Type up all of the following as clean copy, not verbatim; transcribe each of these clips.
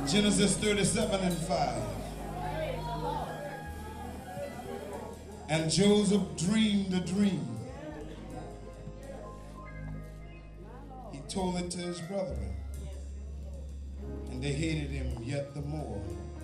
Genesis 37 and 5. And Joseph dreamed a dream. He told it to his brethren, and they hated him yet the more.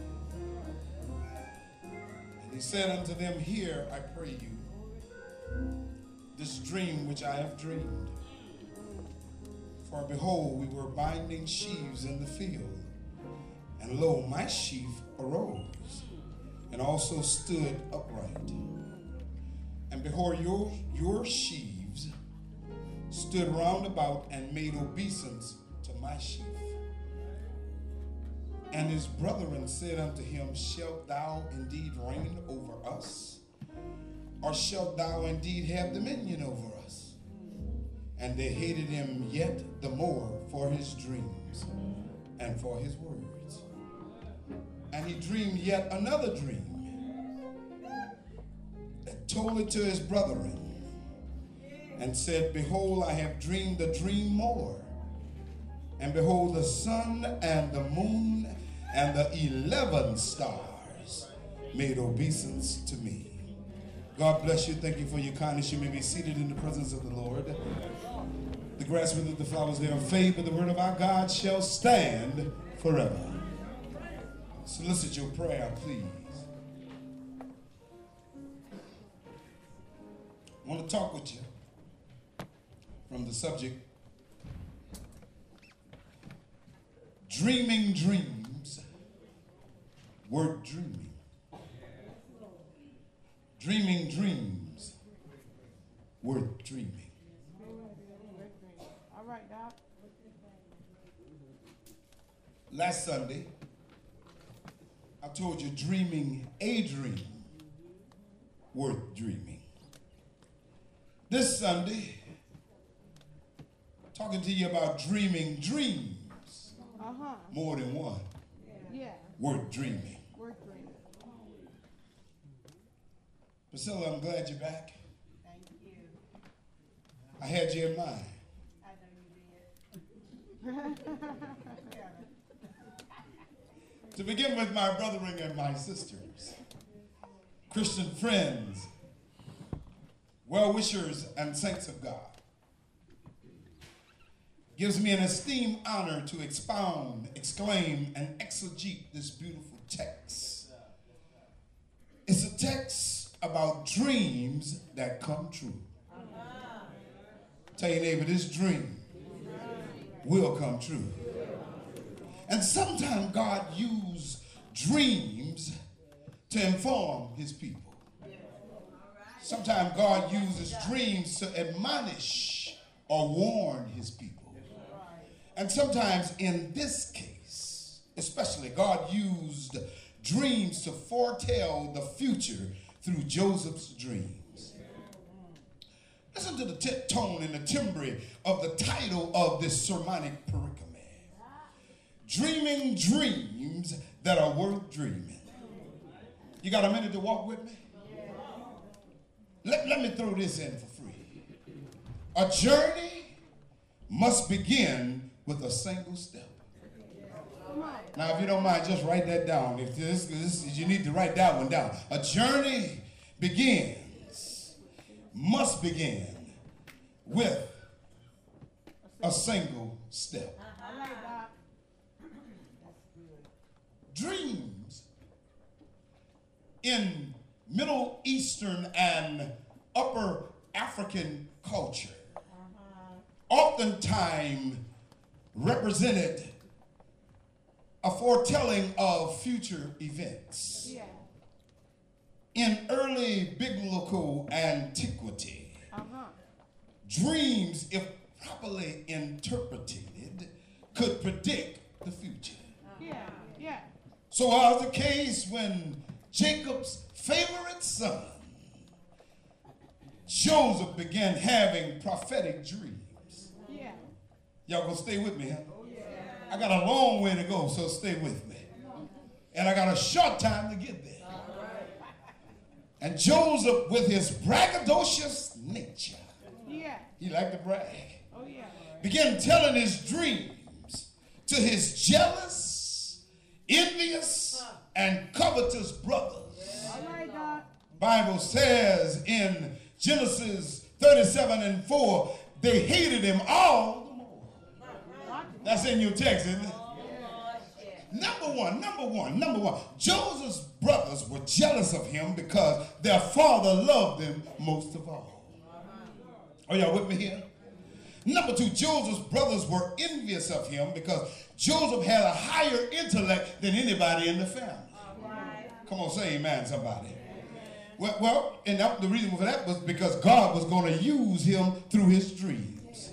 And he said unto them, Hear, I pray you, this dream which I have dreamed. For behold, we were binding sheaves in the field, and lo, my sheaf arose, and also stood upright. And behold, your sheaves stood round about and made obeisance to my sheaf. And his brethren said unto him, Shalt thou indeed reign over us? Or shalt thou indeed have dominion over us? And they hated him yet the more for his dreams and for his words. And he dreamed yet another dream, and told it to his brethren, and said, Behold, I have dreamed a dream more. And behold, the sun and the moon and the 11 stars made obeisance to me. God bless you. Thank you for your kindness. You may be seated in the presence of the Lord. The grass withereth, the flowers thereof fade, but the word of our God shall stand forever. Solicit your prayer, please. I want to talk with you from the subject, dreaming dreams worth dreaming. Dreaming dreams worth dreaming. All right, Doc. Last Sunday, I told you dreaming a dream worth dreaming. This Sunday, talking to you about dreaming dreams, more than one, worth dreaming. Priscilla, I'm glad you're back. Thank you. I had you in mind. I know you did. To begin with, my brethren and my sisters, Christian friends, well-wishers, and saints of God, gives me an esteemed honor to expound, exclaim, and exegete this beautiful text. It's a text about dreams that come true. Tell your neighbor, this dream will come true. And sometimes God uses dreams to inform his people. Sometimes God uses dreams to admonish or warn his people. And sometimes in this case, especially, God used dreams to foretell the future through Joseph's dreams. Listen to the tone and the timbre of the title of this sermonic pericope. Dreaming dreams that are worth dreaming. You got a minute to walk with me? Let me throw this in for free. A journey must begin with a single step. Now, if you don't mind, just write that down. If this you need to write that one down. A journey must begin with a single step. Dreams in Middle Eastern and Upper African culture oftentimes represented a foretelling of future events. In early biblical antiquity, dreams, if properly interpreted, could predict the future. So was the case when Jacob's favorite son, Joseph, began having prophetic dreams. Y'all gonna stay with me, huh? I got a long way to go, so stay with me. And I got a short time to get there. And Joseph, with his braggadocious nature, he liked to brag, began telling his dreams to his jealous and covetous brothers. All right, God. Bible says in Genesis 37:4, they hated him all the more. That's in your text, isn't it? Number one. Joseph's brothers were jealous of him because their father loved him most of all. Are y'all with me here? Number two, Joseph's brothers were envious of him because Joseph had a higher intellect than anybody in the family. Come on, say amen, somebody. Well, and the reason for that was because God was going to use him through his dreams.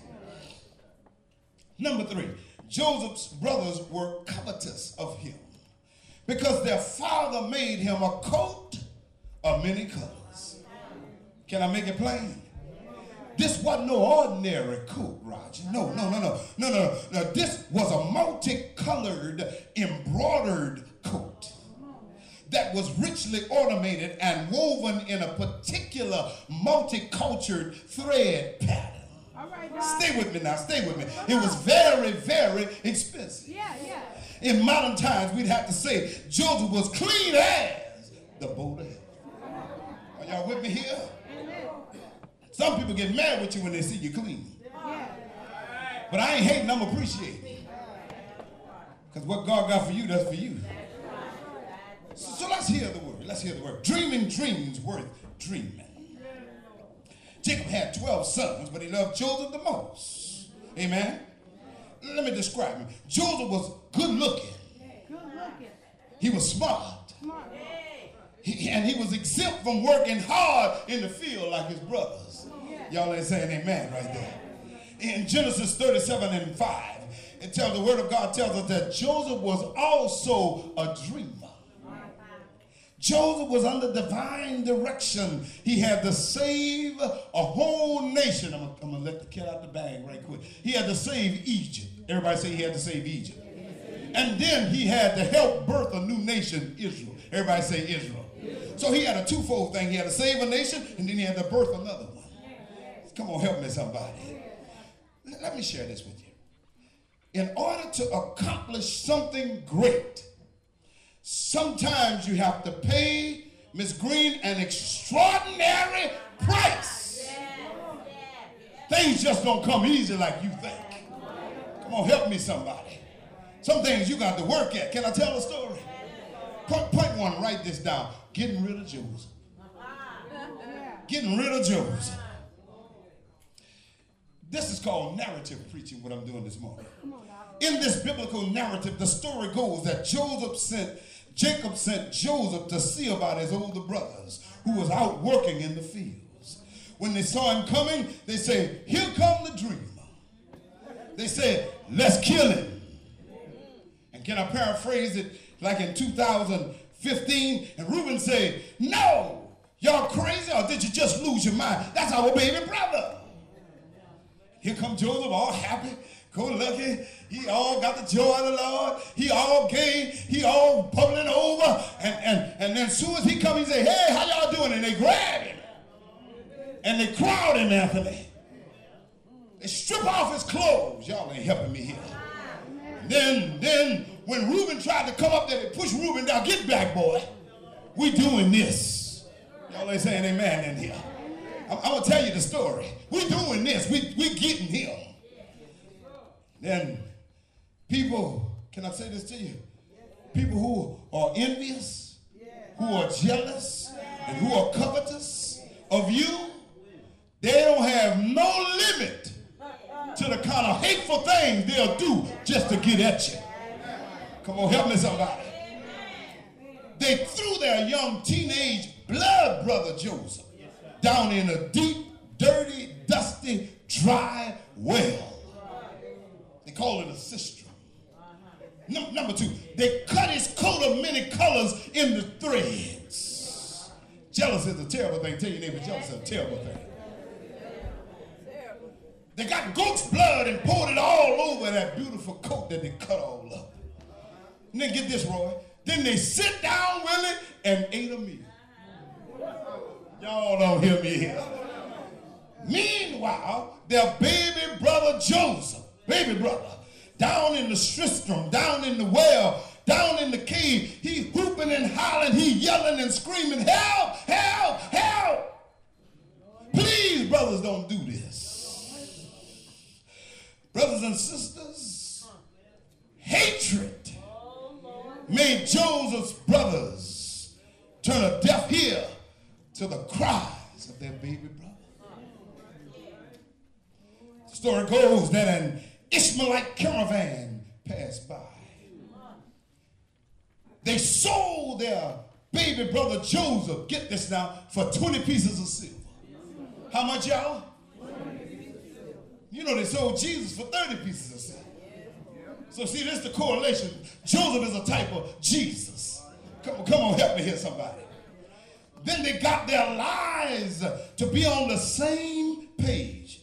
Number three, Joseph's brothers were covetous of him because their father made him a coat of many colors. Can I make it plain? This wasn't no ordinary coat, Roger. No. This was a multicolored, embroidered coat that was richly ornamented and woven in a particular multicultured thread pattern. All right, God. Stay with me now, stay with me. It was very, very expensive. Yeah. In modern times, we'd have to say Joseph was clean as the boat of heaven. Are y'all with me here? Amen. Some people get mad with you when they see you clean. Yeah. But I ain't hating, I'm appreciating. Because what God got for you, that's for you. So let's hear the word. Dreaming dreams worth dreaming. Jacob had 12 sons, but he loved Joseph the most. Amen. Let me describe him. Joseph was good looking. He was smart. And he was exempt from working hard in the field like his brothers. Y'all ain't saying amen right there. In Genesis 37:5, the word of God tells us that Joseph was also a dreamer. Joseph was under divine direction. He had to save a whole nation. I'm going to let the cat out the bag right quick. He had to save Egypt. Everybody say he had to save Egypt. And then he had to help birth a new nation, Israel. Everybody say Israel. So he had a twofold thing. He had to save a nation, and then he had to birth another one. Come on, help me, somebody. Let me share this with you. In order to accomplish something great, sometimes you have to pay, Miss Green, an extraordinary price. Things just don't come easy like you think. Come on, help me, somebody. Some things you got to work at. Can I tell a story? Point one, write this down. Getting rid of Joseph. Getting rid of Joseph. This is called narrative preaching, what I'm doing this morning. In this biblical narrative, the story goes that Jacob sent Joseph to see about his older brothers who was out working in the fields. When they saw him coming, they said, "Here come the dreamer." They said, "Let's kill him." And can I paraphrase it like in 2015? And Reuben said, "No, y'all crazy, or did you just lose your mind? That's our baby brother." Here come Joseph, all happy, go lucky. He all got the joy of the Lord. He all gay. He all bubbling over. And then as soon as he comes, he say, "Hey, how y'all doing?" And they grab him. And they crowd him, Anthony. They strip off his clothes. Y'all ain't helping me here. Then when Reuben tried to come up there, they push Reuben down. "Get back, boy. We doing this." Y'all ain't saying amen in here. I'm going to tell you the story. We're doing this. We getting him. Then people, can I say this to you? People who are envious, who are jealous, and who are covetous of you, they don't have no limit to the kind of hateful things they'll do just to get at you. Come on, help me, somebody. They threw their young teenage blood brother Joseph down in a deep, dirty, dusty, dry well. They call it a cistern. Number two, they cut his coat of many colors into threads. Jealousy is a terrible thing. Tell your neighbor, jealousy is a terrible thing. They got goat's blood and poured it all over that beautiful coat that they cut all up. And then get this, Roy. Then they sit down, Willie, and ate a meal. Y'all don't hear me here. Meanwhile, their baby brother Joseph, down in the cistern, down in the well, down in the cave, he whooping and hollering, he yelling and screaming, help, help, help. Please, brothers, don't do this. Brothers and sisters, hatred made Joseph's brothers turn a deaf ear to the cries of their baby brother. The story goes that an Ishmaelite caravan passed by. They sold their baby brother Joseph, get this now, for 20 pieces of silver. How much, y'all? You know they sold Jesus for 30 pieces of silver. So see, this is the correlation. Joseph is a type of Jesus. Come on, help me here, somebody. Then they got their lives to be on the same page.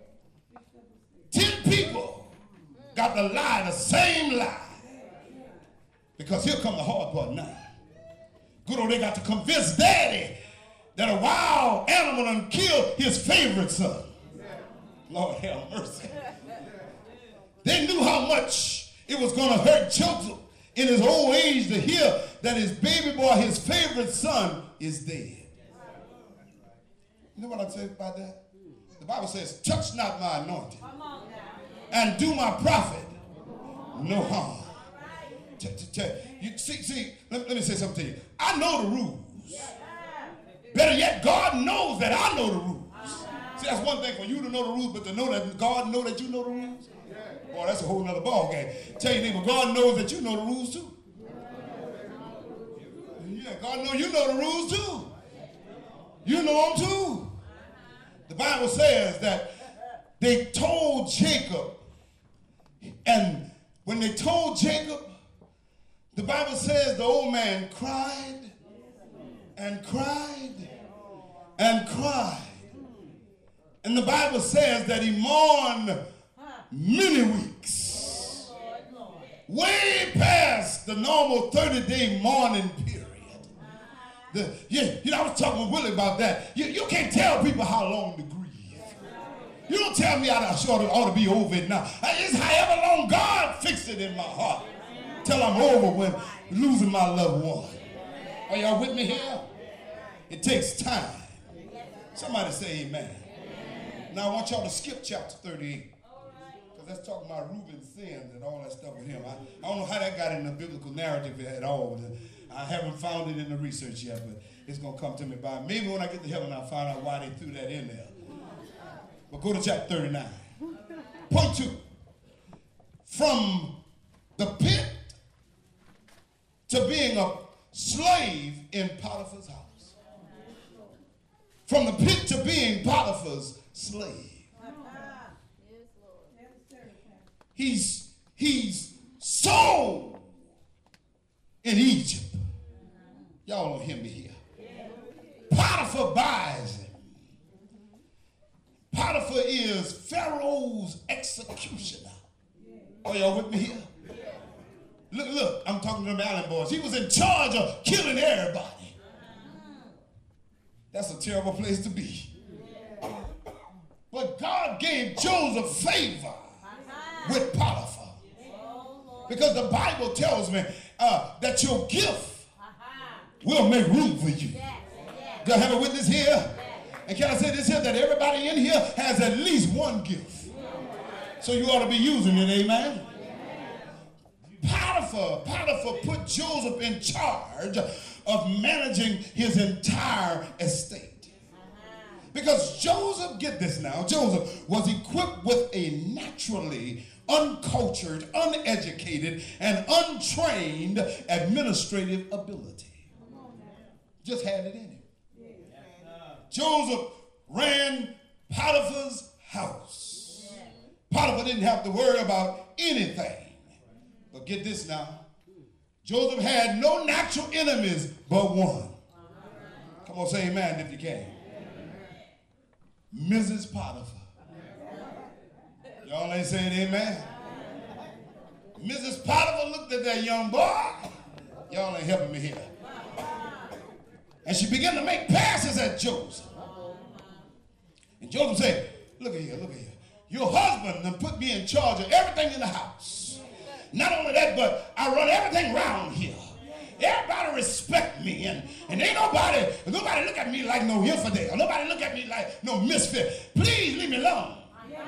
10 people got to lie the same lie. Because here come the hard part now. Good old, they got to convince daddy that a wild animal done killed his favorite son. Lord have mercy. They knew how much it was going to hurt Joseph in his old age to hear that his baby boy, his favorite son, is dead. You know what I say about that? The Bible says, touch not my anointing and do my prophet no harm. Let me say something to you. I know the rules. Better yet, God knows that I know the rules. See, that's one thing for you to know the rules, but to know that God knows that you know the rules, boy, that's a whole nother ball game. Tell your neighbor, God knows that you know the rules too. Yeah, God knows you know the rules too. You know them too. The Bible says that they told Jacob, and when they told Jacob, the Bible says the old man cried and cried and cried. And the Bible says that he mourned many weeks, way past the normal 30-day mourning period. I was talking with Willie about that. You can't tell people how long to grieve. You don't tell me I ought to be over it now. It's however long God fixed it in my heart till I'm over when losing my loved one. Are y'all with me here? It takes time. Somebody say amen. Now I want y'all to skip chapter 38. Because that's talking about Reuben's sins and all that stuff with him. I don't know how that got in the biblical narrative at all. I haven't found it in the research yet, but it's going to come to me by. Maybe when I get to heaven, I'll find out why they threw that in there. But go to chapter 39. Point 2. From the pit to being a slave in Potiphar's house. From the pit to being Potiphar's slave. He's sold in Egypt. Y'all don't hear me here. Potiphar buys him. Potiphar is Pharaoh's executioner. Are y'all with me here? Look, I'm talking to them Allen boys. He was in charge of killing everybody. That's a terrible place to be. But God gave Joseph favor with Potiphar. Because the Bible tells me that your gift will make room for you. Do I have a witness here? And can I say this here, that everybody in here has at least one gift. So you ought to be using it, amen? Potiphar put Joseph in charge of managing his entire estate. Because Joseph, get this now, Joseph was equipped with a naturally uncultured, uneducated, and untrained administrative ability. Just had it in him. Joseph ran Potiphar's house. Potiphar didn't have to worry about anything. But get this now. Joseph had no natural enemies but one. Come on, say amen if you can. Mrs. Potiphar. Y'all ain't saying amen. Mrs. Potiphar looked at that young boy. Y'all ain't helping me here. And she began to make passes at Joseph. And Joseph said, look at here. Your husband done put me in charge of everything in the house. Not only that, but I run everything around here. Everybody respect me, and ain't nobody look at me like no infidel. Nobody look at me like no misfit. Please leave me alone.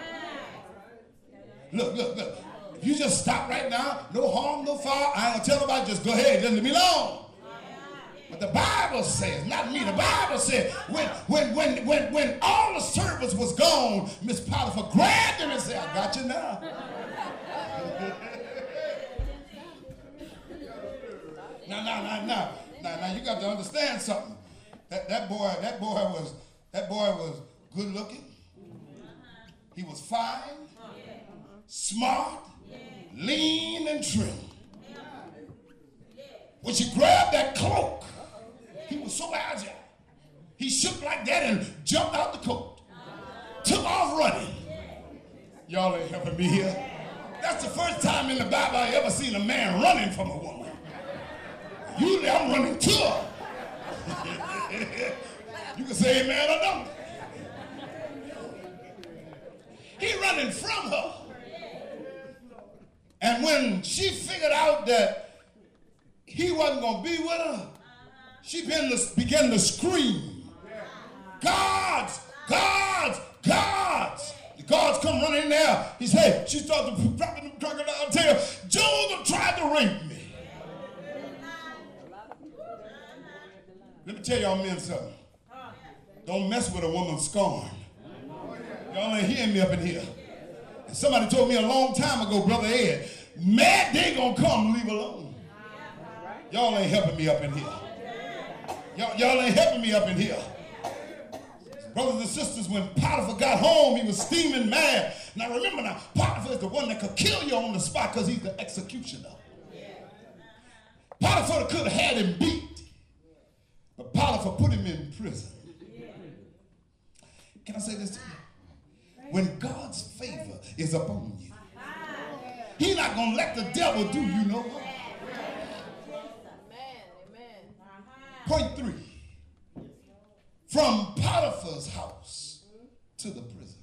Look. If you just stop right now, no harm, no foul. I ain't gonna tell nobody, just go ahead, just leave me alone. But the Bible says, not me, the Bible said, when all the servants was gone, Miss Potiphar grabbed him and said, I got you now. Now, you got to understand something. That boy was good looking. He was fine, smart, lean, and trim. When she grabbed that cloak, he was so agile. He shook like that and jumped out the coat. Took off running. Y'all ain't helping me here. That's the first time in the Bible I ever seen a man running from a woman. Usually I'm running to her. You can say amen or don't. He running from her. And when she figured out that he wasn't going to be with her, she began to scream, Gods, Gods, Gods. The gods come running in there. He said, she started dropping the crocodile tail. Joseph tried to rape me. Let me tell y'all men something. Don't mess with a woman's scorn. Y'all ain't hearing me up in here. And somebody told me a long time ago, Brother Ed, mad day gonna come, leave alone. Y'all ain't helping me up in here. Y'all ain't helping me up in here. Brothers and sisters, when Potiphar got home, he was steaming mad. Now remember now, Potiphar is the one that could kill you on the spot because he's the executioner. Potiphar could have had him beat. But Potiphar put him in prison. Can I say this to you? When God's favor is upon you, he's not going to let the devil do you no harm. Point 3. From Potiphar's house to the prison.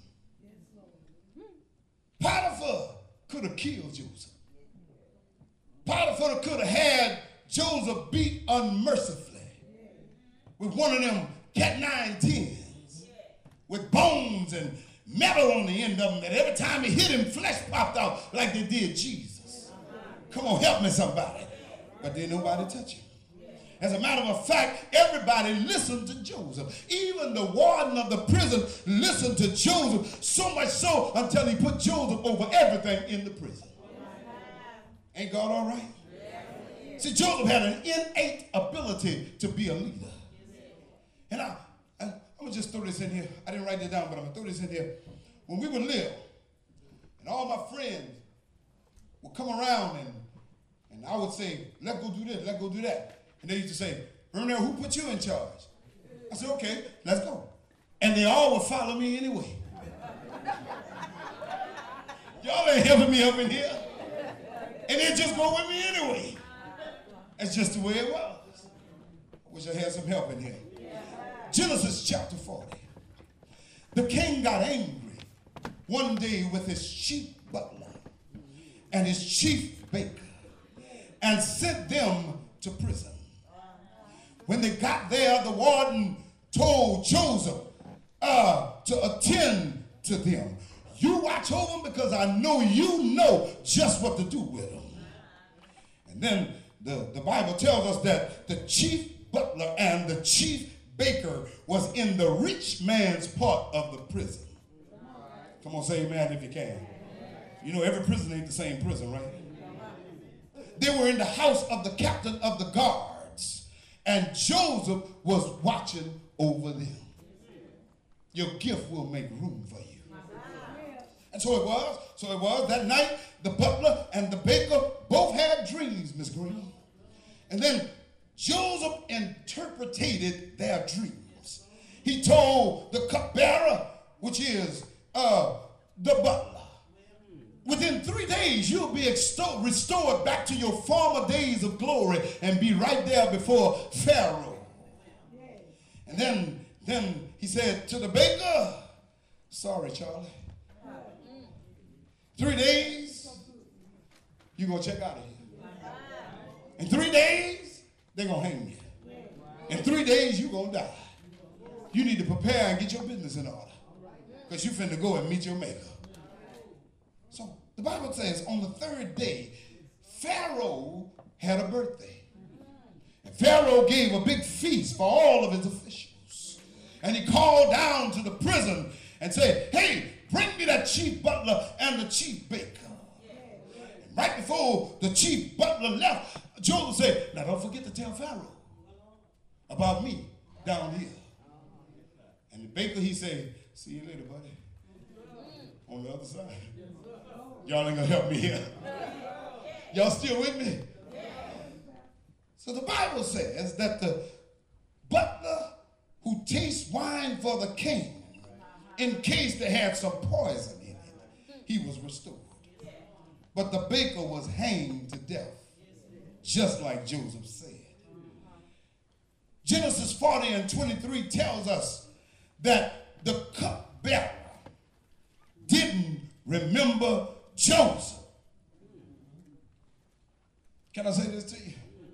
Potiphar could have killed Joseph. Potiphar could have had Joseph beat unmercifully with one of them cat 9-10s with bones and metal on the end of them that every time he hit him, flesh popped out like they did Jesus. Come on, help me somebody. But didn't nobody touch him. As a matter of fact, everybody listened to Joseph. Even the warden of the prison listened to Joseph, so much so until he put Joseph over everything in the prison. Ain't God all right? See, Joseph had an innate ability to be a leader. And I'm going to just throw this in here. I didn't write it down, but I'm going to throw this in here. When we would live, and all my friends would come around, and I would say, let's go do this, let's go do that. And they used to say, Bernard, who put you in charge? I said, okay, let's go. And they all would follow me anyway. Y'all ain't helping me up in here. And they just go with me anyway. That's just the way it was. I wish I had some help in here. Genesis chapter 40. The king got angry one day with his chief butler and his chief baker and sent them to prison. When they got there, the warden told Joseph to attend to them. You watch over them because I know you know just what to do with them. And then the Bible tells us that the chief butler and the chief baker was in the rich man's part of the prison. Come on, say amen if you can. You know every prison ain't the same prison, right? They were in the house of the captain of the guards, and Joseph was watching over them. Your gift will make room for you. And so it was that night, the butler and the baker both had dreams, Miss Green. And then Joseph interpreted their dreams. He told the cupbearer, which is the butler, within 3 days you'll be restored back to your former days of glory and be right there before Pharaoh. And then he said to the baker, sorry, Charlie. 3 days you're going to check out of here. In 3 days, they're going to hang you. In 3 days, you're going to die. You need to prepare and get your business in order because you're finna go and meet your maker. So the Bible says on the 3rd day, Pharaoh had a birthday. And Pharaoh gave a big feast for all of his officials. And he called down to the prison and said, hey, bring me that chief butler and the chief baker. And right before the chief butler left, Joseph said, now don't forget to tell Pharaoh about me down here. And the baker, he said, see you later, buddy. On the other side. Y'all ain't gonna help me here. Y'all still with me? So the Bible says that the butler who tastes wine for the king, in case they had some poison in it, he was restored. But the baker was hanged to death, just like Joseph said. Genesis 40:23 tells us that the cupbearer didn't remember Joseph. Can I say this to you?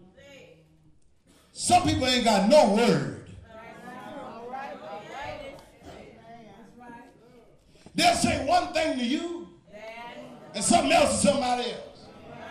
Some people ain't got no word. They'll say one thing to you and something else to somebody else.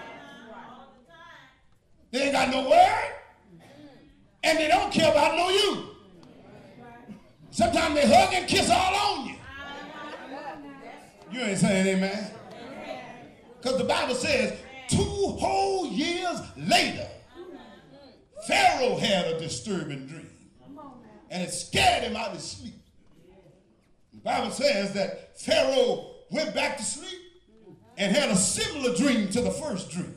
They ain't got no word and they don't care about no you. Sometimes they hug and kiss all on you. You ain't saying amen. Because the Bible says 2 whole years later, Pharaoh had a disturbing dream. And it scared him out of his sleep. The Bible says that Pharaoh went back to sleep and had a similar dream to the first dream.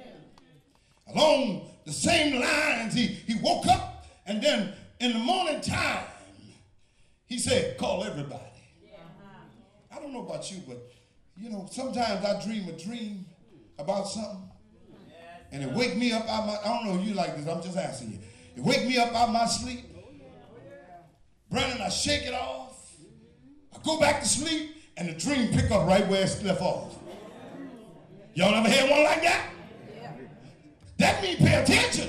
Along the same lines, he woke up, and then in the morning time, he said, call everybody. I don't know about you, but you know, sometimes I dream a dream about something, and it wake me up out my, I don't know if you like this, I'm just asking you. It wake me up out my sleep. Brandon, I shake it off. I go back to sleep, and the dream pick up right where it left off. Y'all ever had one like that? That means pay attention.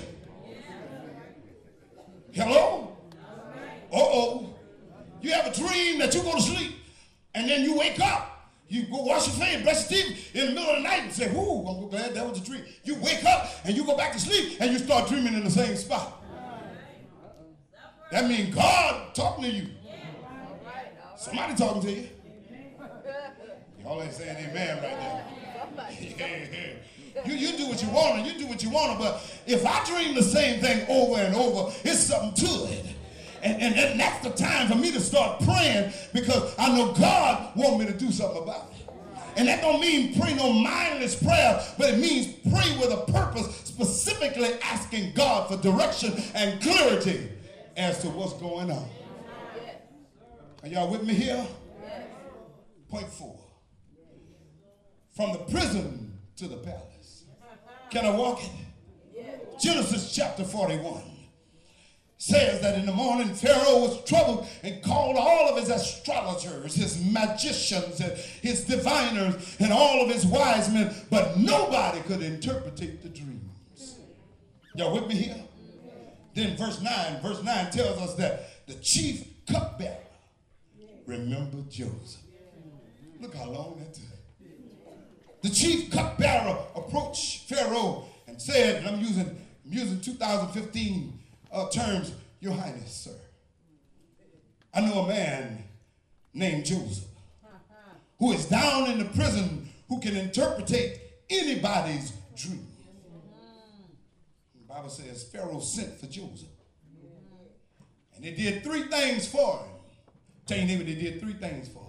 Hello? Uh-oh. You have a dream that you go to sleep, and then you wake up. You go wash your face, brush your teeth in the middle of the night and say, whoo, I'm glad that was a dream. You wake up, and you go back to sleep, and you start dreaming in the same spot. That means God talking to you. Somebody talking to you. Y'all ain't saying amen right now. You do what you want, and you do what you want, but if I dream the same thing over and over, it's something to it. And that's the time for me to start praying, because I know God wants me to do something about it. And that don't mean pray no mindless prayer, but it means pray with a purpose, specifically asking God for direction and clarity as to what's going on. Are y'all with me here? Point 4. From the prison to the palace. Can I walk it? Genesis chapter 41 says that in the morning Pharaoh was troubled and called all of his astrologers, his magicians, and his diviners, and all of his wise men, but nobody could interpret the dreams. Y'all with me here? Then verse 9 tells us that the chief cupbearer remembered Joseph. Look how long that took. The chief cupbearer approached Pharaoh and said, and I'm using 2015 terms, Your Highness, sir, I know a man named Joseph who is down in the prison who can interpret anybody's dream. The Bible says Pharaoh sent for Joseph. And they did 3 things for him. Tell your neighbor, they did 3 things for him.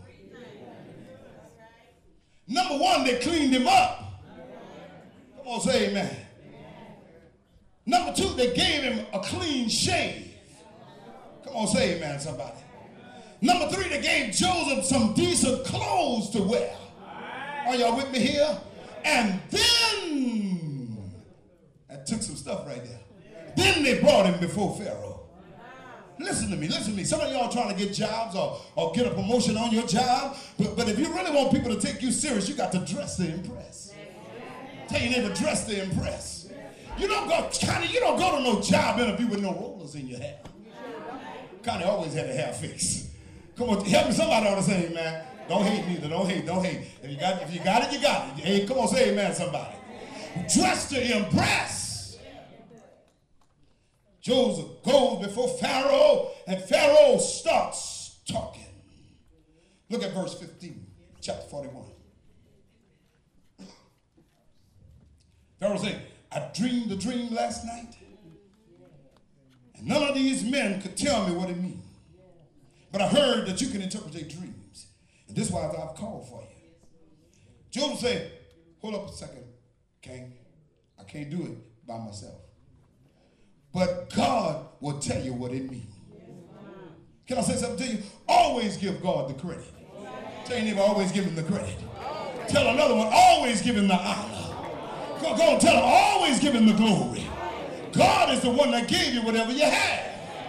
Number 1, they cleaned him up. Come on, say amen. Number 2, they gave him a clean shave. Come on, say amen, somebody. Number 3, they gave Joseph some decent clothes to wear. Are y'all with me here? And then, that took some stuff right there. Then they brought him before Pharaoh. Listen to me. Some of y'all trying to get jobs or get a promotion on your job, but if you really want people to take you serious, you got to dress to impress. Tell your neighbor, dress to impress. You don't go, Connie, you don't go to no job interview with no rollers in your hair. Connie always had a hair fix. Come on, help me, somebody ought to say amen. Don't hate neither, don't hate. If you got it, you got it. Hey, come on, say amen, somebody. Dress to impress. Joseph goes before Pharaoh, and Pharaoh starts talking. Look at verse 15, chapter 41. Pharaoh said, I dreamed a dream last night, and none of these men could tell me what it means. But I heard that you can interpret their dreams, and this is why I've called for you. Joseph said, hold up a second, King. I can't do it by myself. But God will tell you what it means. Can I say something to you? Always give God the credit. Tell your neighbor, always give him the credit. Tell another one, always give him the honor. Go on, tell him, always give him the glory. God is the one that gave you whatever you had.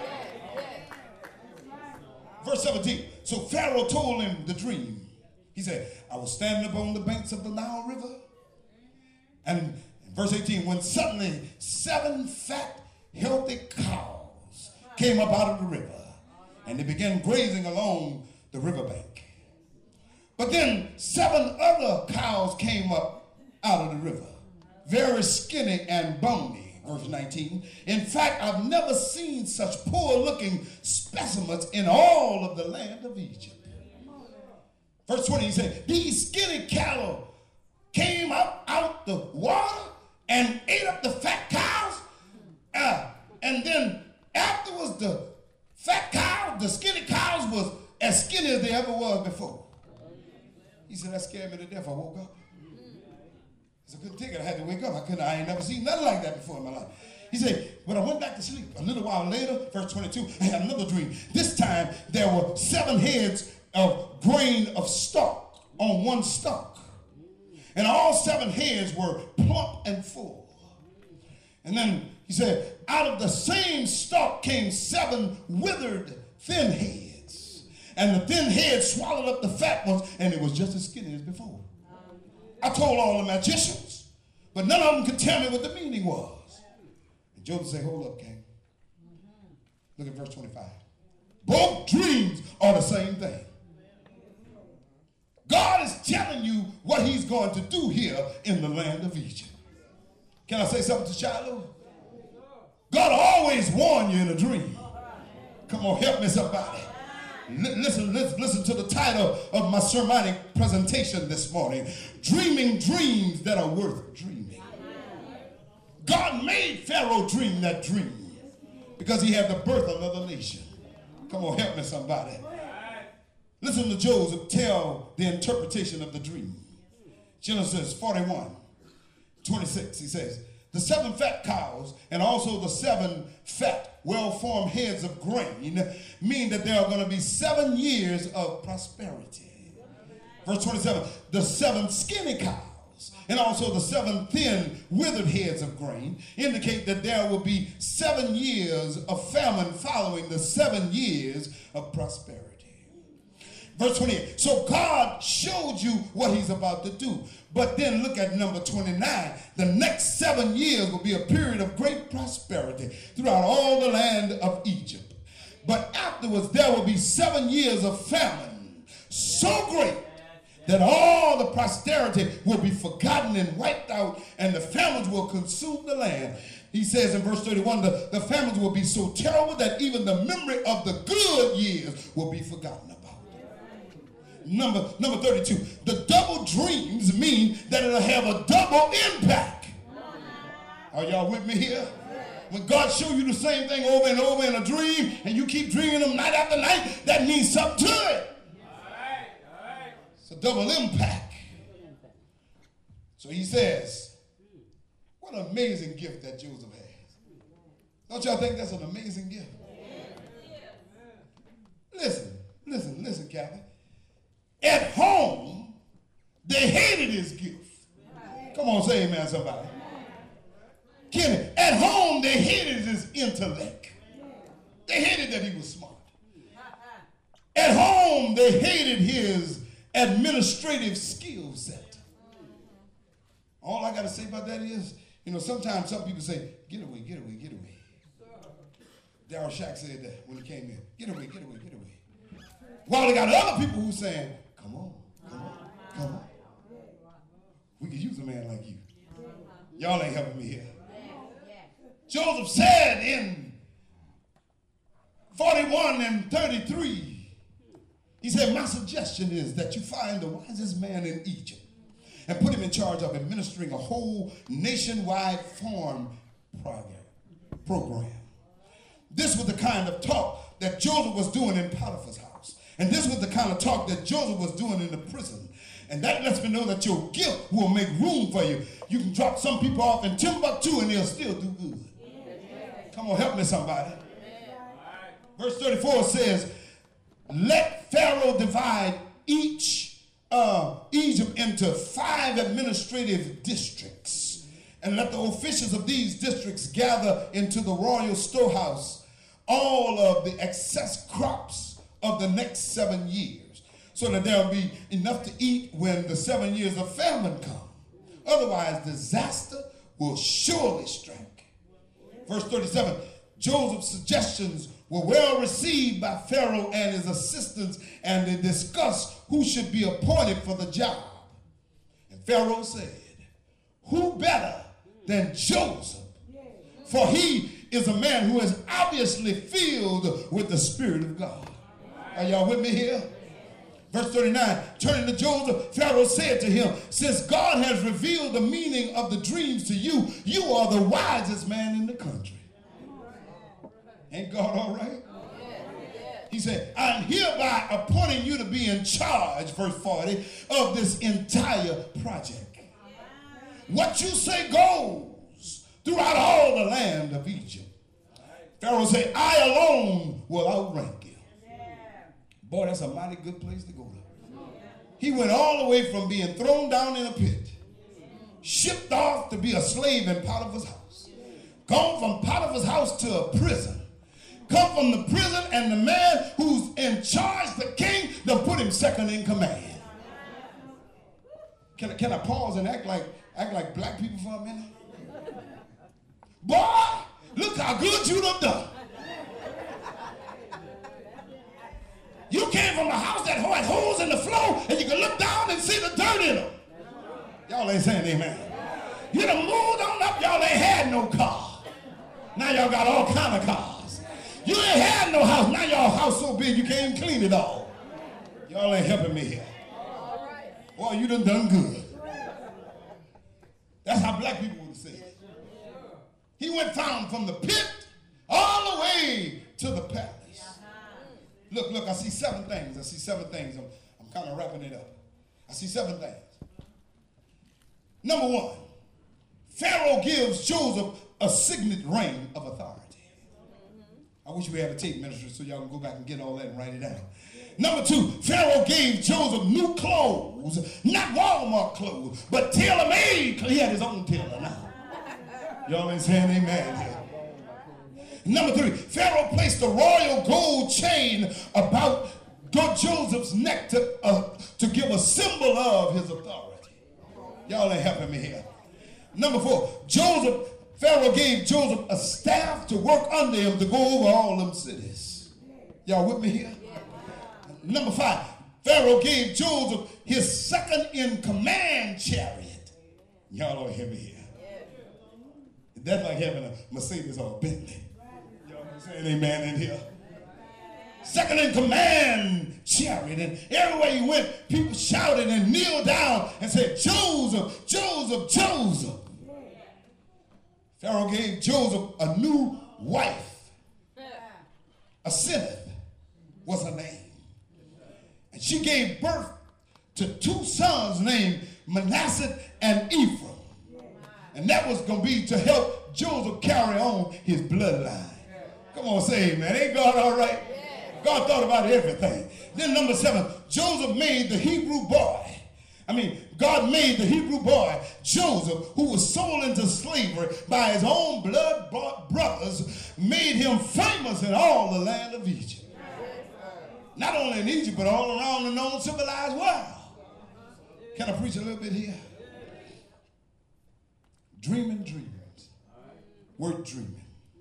Verse 17, so Pharaoh told him the dream. He said, I was standing upon the banks of the Nile River. And verse 18, when suddenly 7 fat, healthy cows came up out of the river, and they began grazing along the riverbank. But then 7 other cows came up out of the river, very skinny and bony. Verse 19, in fact, I've never seen such poor-looking specimens in all of the land of Egypt. Verse 20, he said, these skinny cattle came up out the water and ate up the fat cows. And then afterwards, the fat cows, the skinny cows was as skinny as they ever was before. He said, that scared me to death. I woke up. I couldn't take it. I had to wake up. I ain't never seen nothing like that before in my life. He said, when I went back to sleep, a little while later, verse 22, I had another dream. This time, there were 7 heads of grain of stalk on one stalk. And all 7 heads were plump and full. And then he said, out of the same stalk came 7 withered thin heads. And the thin heads swallowed up the fat ones, and it was just as skinny as before. I told all the magicians, but none of them could tell me what the meaning was. And Joseph said, hold up, King. Look at verse 25. Both dreams are the same thing. God is telling you what he's going to do here in the land of Egypt. Can I say something to Shiloh? God always warned you in a dream. Come on, help me somebody. Listen to the title of my sermonic presentation this morning. Dreaming dreams that are worth dreaming. God made Pharaoh dream that dream because he had the birth of another nation. Come on, help me somebody. Listen to Joseph tell the interpretation of the dream. Genesis 41:26, he says, the 7 fat cows and also the 7 fat, well-formed heads of grain mean that there are going to be 7 years of prosperity. Verse 27, the 7 skinny cows and also the 7 thin, withered heads of grain indicate that there will be 7 years of famine following the 7 years of prosperity. Verse 28, so God showed you what he's about to do. But then look at number 29. The next 7 years will be a period of great prosperity throughout all the land of Egypt. But afterwards there will be 7 years of famine, so great that all the prosperity will be forgotten and wiped out, and the famines will consume the land. He says in verse 31, the famines will be so terrible that even the memory of the good years will be forgotten about. Number 32, the double dreams mean that it'll have a double impact. Are y'all with me here? When God shows you the same thing over and over in a dream, and you keep dreaming them night after night, that means something to it. It's a double impact. So he says, what an amazing gift that Joseph has. Don't y'all think that's an amazing gift? Listen, Kathy. At home, they hated his gift. Come on, say amen, somebody. Kenny, at home, they hated his intellect. They hated that he was smart. At home, they hated his administrative skill set. All I got to say about that is, sometimes some people say, get away, get away, get away. Darryl Shack said that when he came in. Get away, get away, get away. While they got other people who saying, come on, come on, come on. We could use a man like you. Y'all ain't helping me here. Joseph said in 41 and 33, he said, my suggestion is that you find the wisest man in Egypt and put him in charge of administering a whole nationwide farm program. This was the kind of talk that Joseph was doing in Potiphar's house. And this was the kind of talk that Joseph was doing in the prison. And that lets me know that your gift will make room for you. You can drop some people off in Timbuktu and they'll still do good. Come on, help me somebody. Verse 34 says, let Pharaoh divide Egypt into 5 administrative districts, and let the officials of these districts gather into the royal storehouse all of the excess crops of the next 7 years, so that there will be enough to eat when the 7 years of famine come. Otherwise, disaster will surely strike. Verse 37, Joseph's suggestions were well received by Pharaoh and his assistants, and they discussed who should be appointed for the job. And Pharaoh said, who better than Joseph? For he is a man who is obviously filled with the Spirit of God. Are y'all with me here? Verse 39, turning to Joseph, Pharaoh said to him, since God has revealed the meaning of the dreams to you, you are the wisest man in the country. Ain't God all right? He said, I'm hereby appointing you to be in charge, verse 40, of this entire project. What you say goes throughout all the land of Egypt. Pharaoh said, I alone will outrank you. Boy, that's a mighty good place to go to. He went all the way from being thrown down in a pit, shipped off to be a slave in Potiphar's house, gone from Potiphar's house to a prison, come from the prison, and the man who's in charge, the king, they'll put him second in command. Can I pause and act like black people for a minute? Boy, look how good you done done. You came from a house that had holes in the floor, and you can look down and see the dirt in them. Y'all ain't saying amen. You done moved on up, y'all ain't had no car. Now y'all got all kind of cars. You ain't had no house. Now y'all house so big you can't even clean it all. Y'all ain't helping me here. Boy, you done good. That's how black people would have said it. He went down from the pit all the way to the palace. Look, I see 7 things. I'm kind of wrapping it up. I see 7 things. Number 1, Pharaoh gives Joseph a signet reign of authority. I wish we had a tape minister so y'all can go back and get all that and write it down. Number 2, Pharaoh gave Joseph new clothes, not Walmart clothes, but tailor-made. He had his own tailor now. Y'all ain't saying amen here. Number 3, Pharaoh placed a royal gold chain about Joseph's neck to give a symbol of his authority. Y'all ain't helping me here. Number 4, Pharaoh gave Joseph a staff to work under him to go over all them cities. Y'all with me here? Number 5, Pharaoh gave Joseph his second in command chariot. Y'all don't hear me here. That's like having a Mercedes or a Bentley. Y'all saying amen in here. Second in command chariot. And everywhere you went, people shouted and kneeled down and said, Joseph, Joseph, Joseph. Pharaoh gave Joseph a new wife. Asenath was her name. And she gave birth to 2 sons named Manasseh and Ephraim. And that was going to be to help Joseph carry on his bloodline. Come on, say amen. Ain't God all right? God thought about everything. Then number 7, God made the Hebrew boy, Joseph, who was sold into slavery by his own blood-bought brothers, made him famous in all the land of Egypt. Not only in Egypt, but all around the known civilized world. Can I preach a little bit here? dreaming dreams. Word dreaming.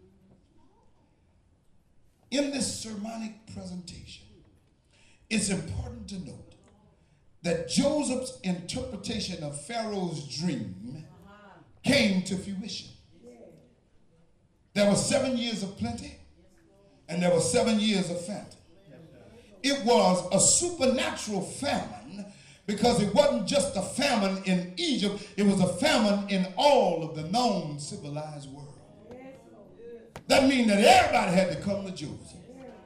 In this sermonic presentation, it's important to note that Joseph's interpretation of Pharaoh's dream came to fruition. There were 7 years of plenty, and there were 7 years of famine. It was a supernatural famine because it wasn't just a famine in Egypt, it was a famine in all of the known civilized world. That means that everybody had to come to Joseph.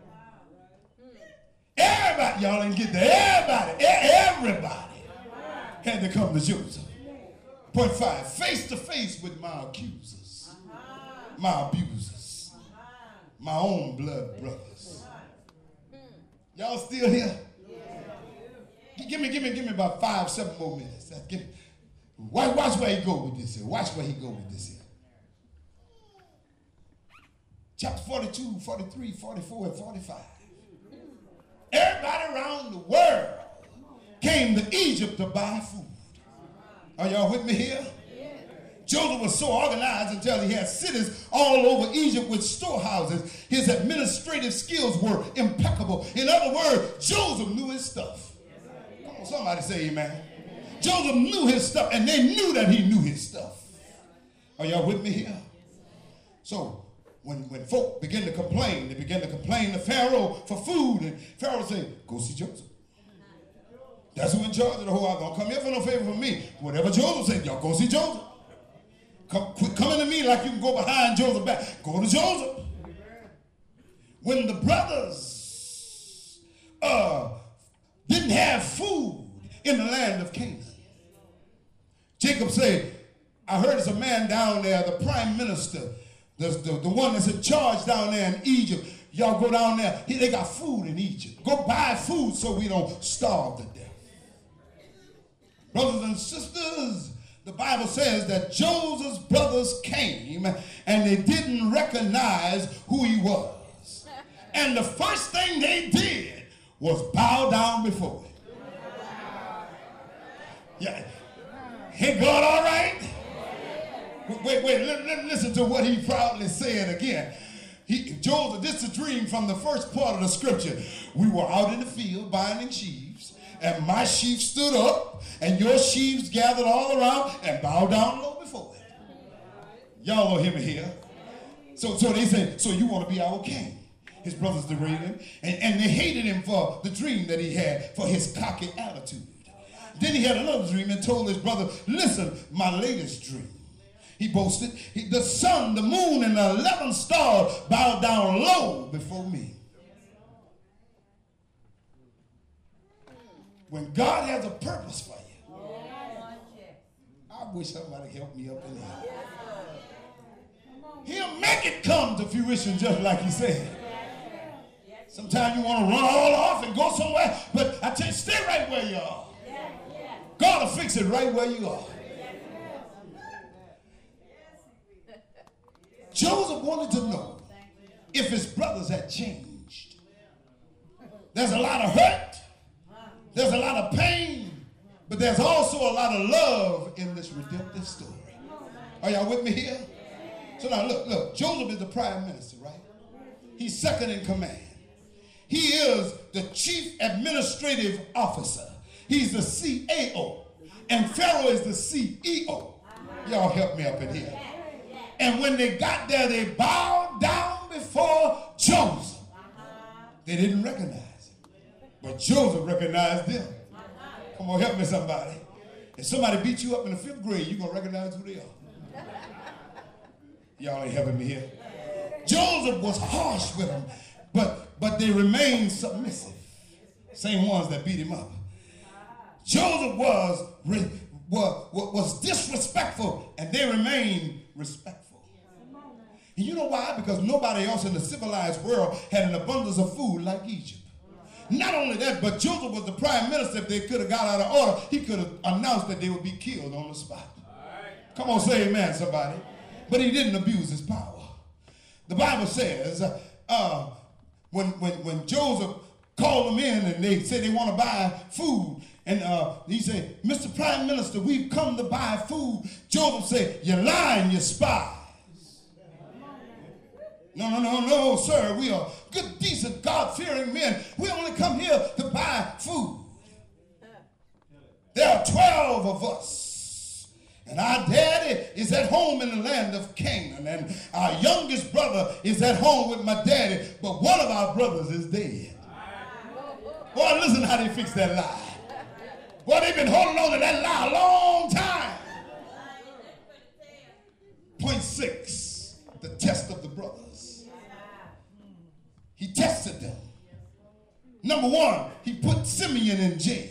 Everybody, y'all didn't get that. Everybody had to come to Joseph. Point 5, face to face with my accusers, my abusers, my own blood brothers. Y'all still here? Give me about 5-7 more minutes. Watch where he go with this here. Watch where he go with this here. Chapter 42, 43, 44, and 45. Everybody around the world came to Egypt to buy food. Are y'all with me here? Joseph was so organized until he had cities all over Egypt with storehouses. His administrative skills were impeccable. In other words, Joseph knew his stuff. Come on, somebody say amen. Joseph knew his stuff, and they knew that he knew his stuff. Are y'all with me here? So when folk begin to complain, they begin to complain to Pharaoh for food, and Pharaoh said, go see Joseph. That's who in charge of the whole house. Don't come here for no favor from me. Whatever Joseph said, y'all go see Joseph. Quit coming to me like you can go behind Joseph's back. Go to Joseph. When the brothers didn't have food in the land of Canaan, Jacob said, I heard there's a man down there, the prime minister, the one that's in charge down there in Egypt. Y'all go down there. They got food in Egypt. Go buy food so we don't starve to death. Brothers and sisters, the Bible says that Joseph's brothers came and they didn't recognize who he was. And the first thing they did was bow down before him. Yeah. Hey, God, all right? Wait, listen to what he proudly said again. Joseph, this is a dream from the first part of the scripture. We were out in the field binding sheaves, and my sheep stood up, and your sheaves gathered all around and bowed down low before him. Y'all don't hear me here. So they said, so you want to be our king? His brothers derided him, and they hated him for the dream that he had, for his cocky attitude. Then he had another dream and told his brother, listen, my latest dream. He boasted, the sun, the moon, and the 11 stars bowed down low before me. When God has a purpose for you, I wish somebody helped me up in here. He'll make it come to fruition just like he said. Sometimes you want to run all off and go somewhere, but I tell you, stay right where you are. God will fix it right where you are. Joseph wanted to know if his brothers had changed. There's a lot of hurt. There's a lot of pain. But there's also a lot of love in this redemptive story. Are y'all with me here? So now look. Joseph is the prime minister, right? He's second in command. He is the chief administrative officer. He's the CAO. And Pharaoh is the CEO. Y'all help me up in here. And when they got there, they bowed down before Joseph. They didn't recognize him. But Joseph recognized them. Come on, help me somebody. If somebody beat you up in the 5th grade, you're going to recognize who they are. Y'all ain't helping me here. Joseph was harsh with them, but they remained submissive. Same ones that beat him up. Joseph was disrespectful, and they remained respectful. And you know why? Because nobody else in the civilized world had an abundance of food like Egypt. Not only that, but Joseph was the prime minister. If they could have got out of order, he could have announced that they would be killed on the spot. Come on, say amen, somebody. But he didn't abuse his power. The Bible says when Joseph called them in and they said they want to buy food, And he said, Mr. Prime Minister, we've come to buy food. Joseph said, you're lying, you spies. No, sir. We are good, decent, God-fearing men. We only come here to buy food. There are 12 of us. And our daddy is at home in the land of Canaan. And our youngest brother is at home with my daddy. But one of our brothers is dead. Boy, listen how they fix that lie. Boy, they've been holding on to that lie a long time. Point 6, the test of the brothers. He tested them. Number 1, he put Simeon in jail.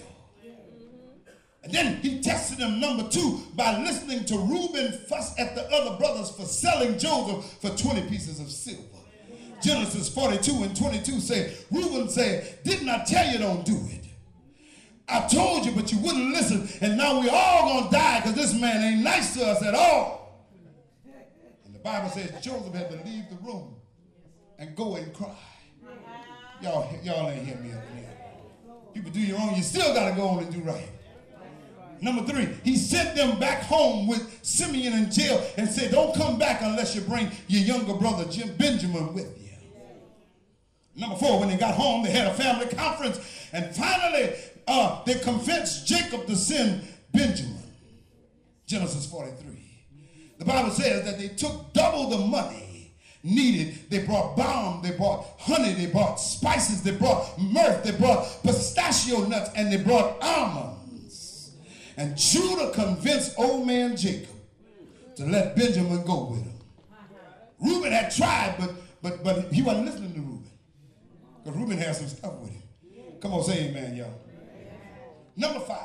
And then he tested them, number 2, by listening to Reuben fuss at the other brothers for selling Joseph for 20 pieces of silver. Genesis 42 and 22 say, Reuben said, didn't I tell you don't do it? I told you, but you wouldn't listen, and now we all gonna die because this man ain't nice to us at all. And the Bible says Joseph had to leave the room and go and cry. Y'all ain't hear me up in here. People do you wrong, you still got to go on and do right. Number 3, he sent them back home with Simeon in jail and said, don't come back unless you bring your younger brother Benjamin with you. Number 4, when they got home, they had a family conference, and finally they convinced Jacob to send Benjamin. Genesis 43. The Bible says that they took double the money needed. They brought balm, they brought honey, they brought spices, they brought myrrh, they brought pistachio nuts, and they brought almonds. And Judah convinced old man Jacob to let Benjamin go with him. Reuben had tried, but he wasn't listening to Reuben, because Reuben had some stuff with him. Come on, say amen, y'all. Number 5.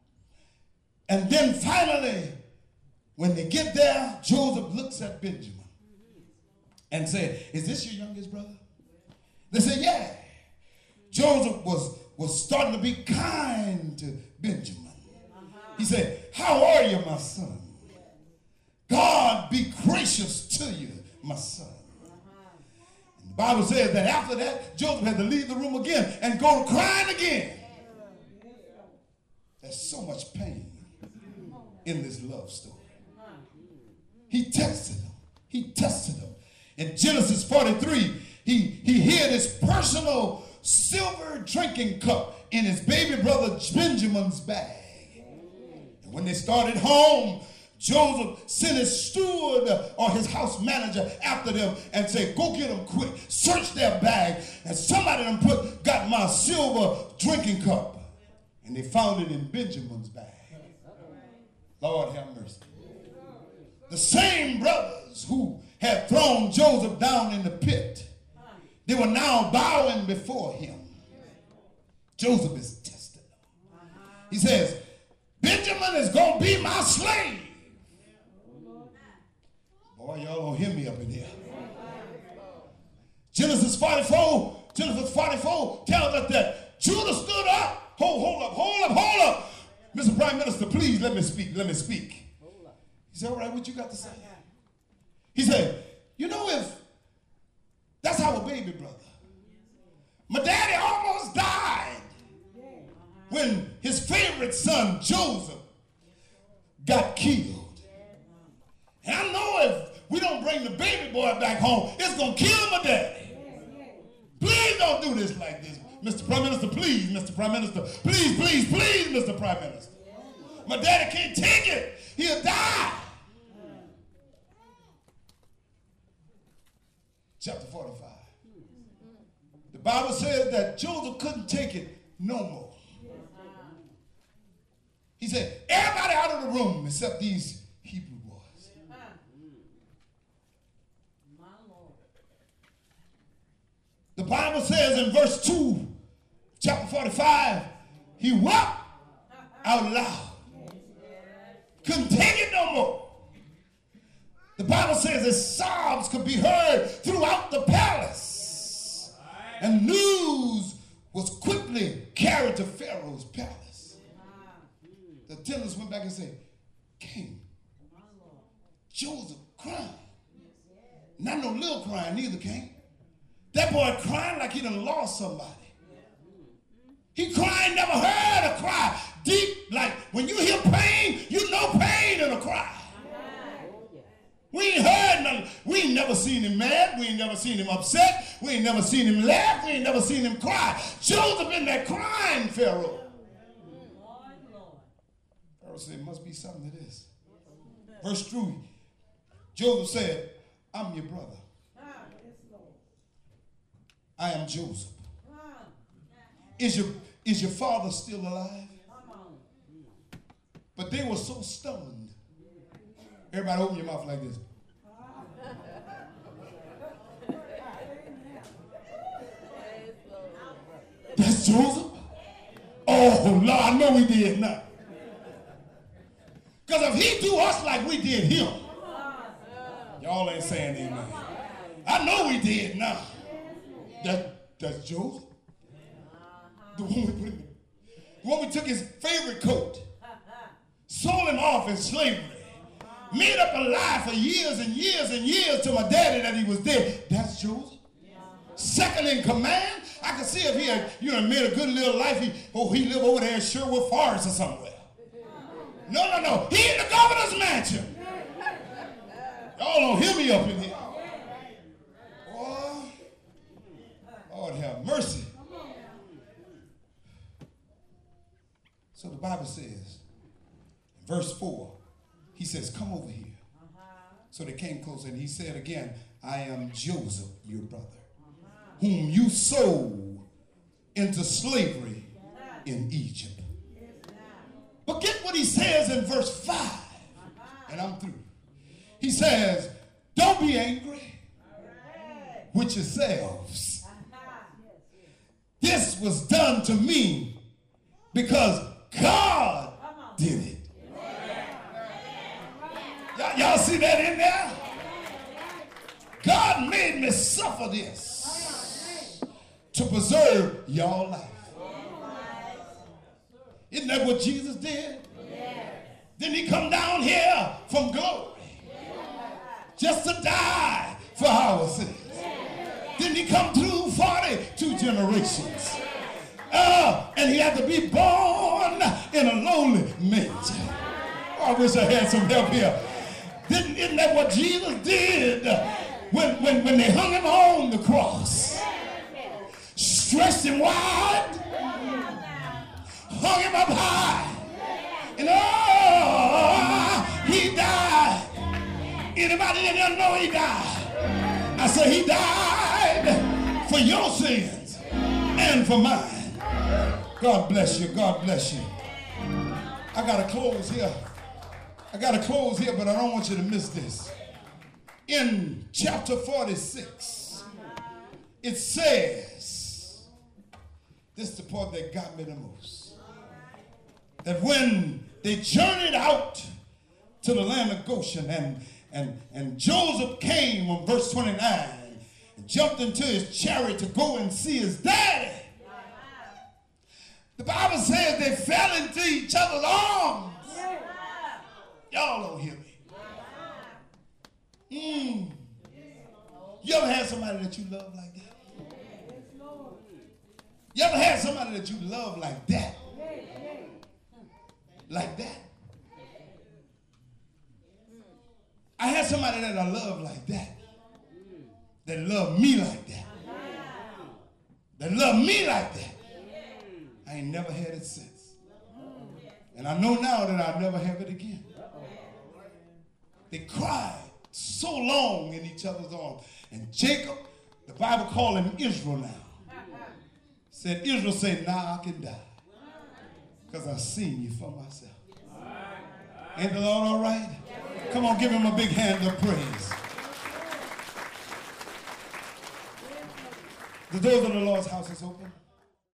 And then finally, when they get there, Joseph looks at Benjamin and said, is this your youngest brother? They said, yeah. Joseph was starting to be kind to Benjamin. He said, how are you, my son? God be gracious to you, my son. And the Bible says that after that, Joseph had to leave the room again and go crying again. There's so much pain in this love story. He tested him. He tested him. In Genesis 43, he hid his personal silver drinking cup in his baby brother Benjamin's bag. And when they started home, Joseph sent his steward or his house manager after them and said, go get them quick. Search their bag. And somebody of them got my silver drinking cup. And they found it in Benjamin's bag. Lord have mercy. The same brothers who had thrown Joseph down in the pit, they were now bowing before him. Joseph is tested. He says, Benjamin is going to be my slave. Boy, y'all don't hear me up in here. Genesis 44 tells us that Judah stood up. Hold up. Mr. Prime Minister, please let me speak. He said, all right, what you got to say? He said, you know, if that's our baby brother. My daddy almost died when his favorite son, Joseph, got killed. And I know if we don't bring the baby boy back home, it's going to kill my daddy. Please don't do this like this. Mr. Prime Minister, please, Mr. Prime Minister. Please, Mr. Prime Minister. My daddy can't take it. He'll die. Chapter 45. The Bible says that Joseph couldn't take it no more. He said, everybody out of the room except these Hebrew boys. The Bible says in verse 2, chapter 45, he wept out loud. Couldn't take it no more. The Bible says his sobs could be heard throughout the palace. And news was quickly carried to Pharaoh's palace. The attendants went back and said, King, Joseph crying. Not no little crying neither, King. That boy crying like he done lost somebody. He crying, never heard a cry deep. Like when you hear pain, you know pain in a cry. We ain't heard nothing. We ain't never seen him mad. We ain't never seen him upset. We ain't never seen him laugh. We ain't never seen him cry. Joseph in there crying, Pharaoh. Pharaoh said, it must be something to this. Verse 3, Joseph said, I'm your brother. I am Joseph. Is your father still alive? But they were so stunned. Everybody open your mouth like this. That's Joseph? Oh, Lord, I know we did now. Because if he do us like we did him, y'all ain't saying amen. I know we did now. That's Joseph. The one we took his favorite coat, sold him off in slavery, made up a lie for years and years and years to my daddy that he was dead. That's Joseph. Second in command. I can see if he had, made a good little life. He lived over there in Sherwood Forest or somewhere. No. He in the governor's mansion. Y'all don't hear me up in here. Oh, Lord have mercy. So the Bible says, verse 4, he says, come over here. So they came closer and he said again, I am Joseph, your brother, whom you sold into slavery in Egypt. But get what he says in verse 5, and I'm through. He says, don't be angry with yourselves. This was done to me because God did it. Y'all see that in there? God made me suffer this to preserve y'all life. Isn't that what Jesus did? Didn't he come down here from glory just to die for our sins? Didn't he come through 42 generations? And he had to be born in a lowly manger. Oh, I wish I had some help here. Isn't that what Jesus did when they hung him on the cross? Stretched him wide, hung him up high, and he died. Anybody in there know he died? I said he died for your sins and for mine. God bless you. God bless you. I got to close here. But I don't want you to miss this. In chapter 46, it says, this is the part that got me the most, that when they journeyed out to the land of Goshen and Joseph came on verse 29 and jumped into his chariot to go and see his daddy, the Bible says they fell into each other's arms. Y'all don't hear me. You ever had somebody that you love like that? You ever had somebody that you love like that? Like that? I had somebody that I love like that. That loved me like that. That loved me like that. I ain't never had it since. And I know now that I'll never have it again. They cried so long in each other's arms. And Jacob, the Bible called him Israel now. Israel said, now I can die. Because I've seen you for myself. Ain't the Lord all right? Come on, give him a big hand of praise. The doors of the Lord's house is open.